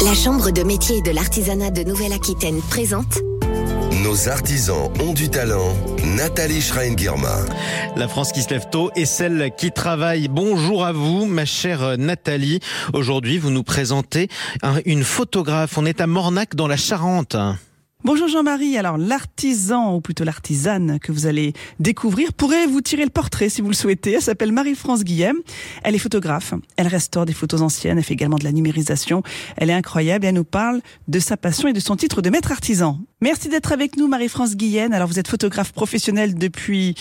La Chambre de métiers et de l'artisanat de Nouvelle-Aquitaine présente Nos artisans ont du talent. Nathalie Schrein-Guirma. La France qui se lève tôt et celle qui travaille. Bonjour à vous, ma chère Nathalie. Aujourd'hui, vous nous présentez une photographe. On est à Mornac dans la Charente. Bonjour Jean-Marie, alors l'artisan, ou plutôt l'artisane que vous allez découvrir pourrait vous tirer le portrait si vous le souhaitez. Elle s'appelle Marie-France Guillem, elle est photographe, elle restaure des photos anciennes, elle fait également de la numérisation, elle est incroyable et elle nous parle de sa passion et de son titre de maître artisan. Merci d'être avec nous Marie-France Guillem. Alors vous êtes photographe professionnelle depuis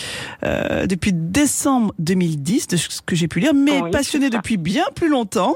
décembre 2010, de ce que j'ai pu lire, mais oui, passionnée depuis bien plus longtemps.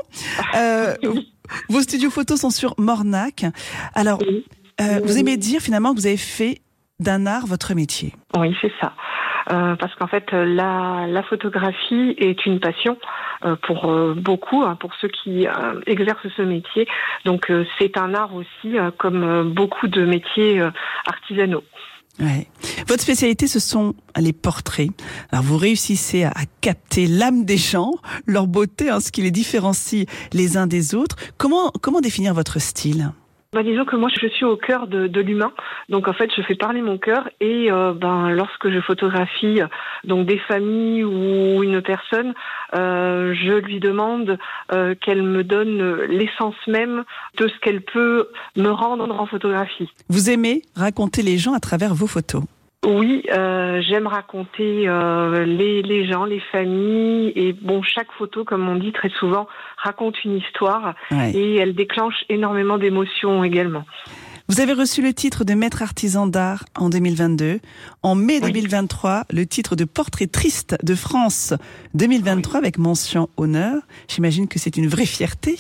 Vos studios photos sont sur Mornac. Alors... vous aimez dire finalement que vous avez fait d'un art votre métier. Oui, c'est ça. Parce qu'en fait, la photographie est une passion pour beaucoup, pour ceux qui exercent ce métier. Donc, c'est un art aussi, comme beaucoup de métiers artisanaux. Ouais. Votre spécialité, ce sont les portraits. Alors, vous réussissez à capter l'âme des gens, leur beauté, ce qui les différencie les uns des autres. Comment définir votre style ? Disons que moi je suis au cœur de l'humain, donc en fait je fais parler mon cœur et lorsque je photographie donc des familles ou une personne, je lui demande qu'elle me donne l'essence même de ce qu'elle peut me rendre en photographie. Vous aimez raconter les gens à travers vos photos ? Oui, j'aime raconter les gens, les familles et chaque photo, comme on dit très souvent, raconte une histoire et elle déclenche énormément d'émotions également. Vous avez reçu le titre de maître artisan d'art en 2022. En mai 2023, le titre de portrait triste de France 2023 avec mention honneur. J'imagine que c'est une vraie fierté.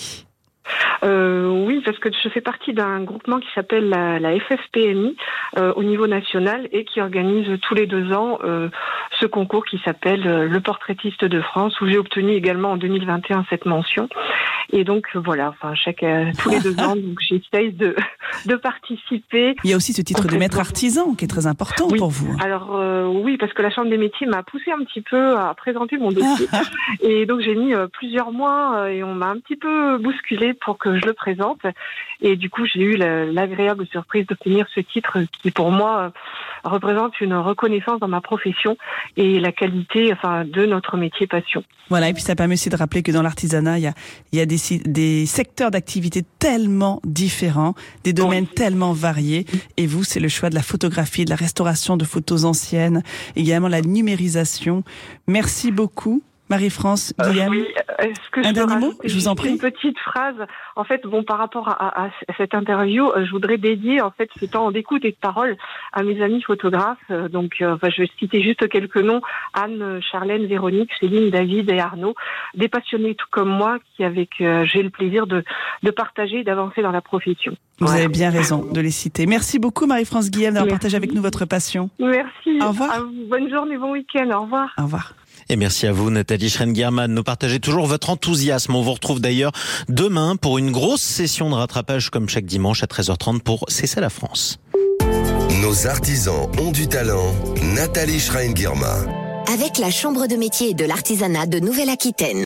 Oui, parce que je fais partie d'un groupement qui s'appelle la FFPMI au niveau national et qui organise tous les 2 ans ce concours qui s'appelle le portraitiste de France, où j'ai obtenu également en 2021 cette mention. Et donc voilà, tous les 2 ans, donc j'essaye de participer. Il y a aussi ce titre de maître artisan qui est très important pour vous. Alors oui, parce que la Chambre des métiers m'a poussé un petit peu à présenter mon dossier. Et donc j'ai mis plusieurs mois et on m'a un petit peu bousculé pour que je le présente. Et du coup, j'ai eu l'agréable surprise d'obtenir ce titre qui, pour moi, représente une reconnaissance dans ma profession et la qualité de notre métier passion. Voilà, et puis ça permet aussi de rappeler que dans l'artisanat, il y a des secteurs d'activité tellement différents, des domaines tellement variés. Et vous, c'est le choix de la photographie, de la restauration de photos anciennes, également la numérisation. Merci beaucoup. Marie-France Guillem, un dernier mot, je vous en prie. Une petite phrase. En fait, par rapport à cette interview, je voudrais dédier ce temps d'écoute et de parole à mes amis photographes. Je vais citer juste quelques noms: Anne, Charlène, Véronique, Céline, David et Arnaud, des passionnés tout comme moi qui j'ai le plaisir de partager et d'avancer dans la profession. Vous avez bien raison de les citer. Merci beaucoup Marie-France Guillem d'avoir partagé avec nous votre passion. Merci. Au revoir. Bonne journée, bon week-end. Au revoir. Au revoir. Et merci à vous, Nathalie Schrein-Guirma, de nous partager toujours votre enthousiasme. On vous retrouve d'ailleurs demain pour une grosse session de rattrapage comme chaque dimanche à 13h30 pour C'est ça la France. Nos artisans ont du talent. Nathalie Schrein-Guirma. avec la Chambre de métiers et de l'artisanat de Nouvelle-Aquitaine.